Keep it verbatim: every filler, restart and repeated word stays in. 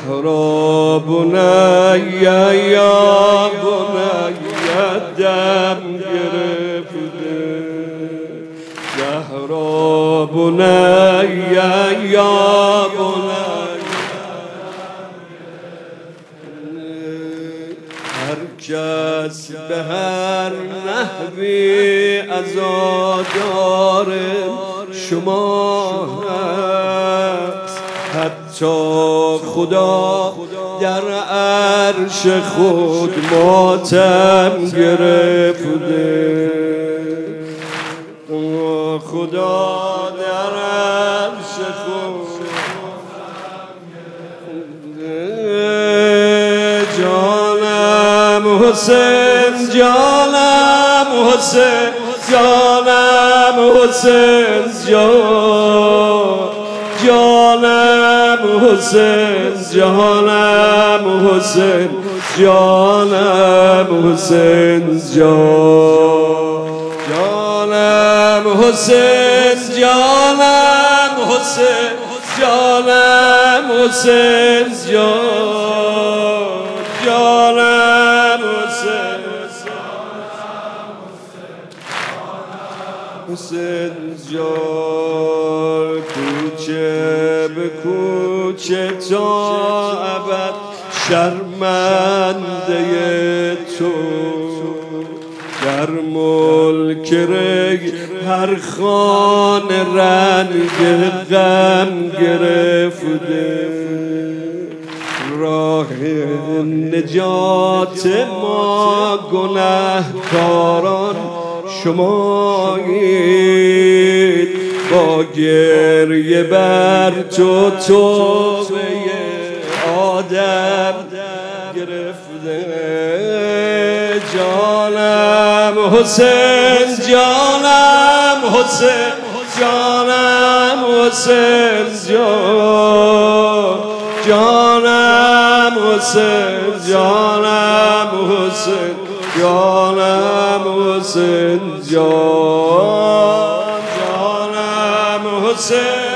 زهرا بنی یا بنی دم گرفته زهرا بنی یا بنی هر کس به هر نحوی عزادار شما هست حتی خدا در عرش خود ماتم گرفته خدا در عرش خود جانم حسین جانم حسین جانم حسین جان جانم حسین جانم حسین جانم حسین جان جانم حسین جانم حسین جانم حسین جان جانم حسین حسین جان کوچه به کوچه تا ابد شرمنده تو در ملک ری هر خانه رنگ غم گرفته راه نجات ما گنهکاران شمایید با گریه بر تو توبه آدم گرفته جانم حسین جانم حسین جانم حسین جان جانم حسین جانم حسین جانم حسین جان جانم حسین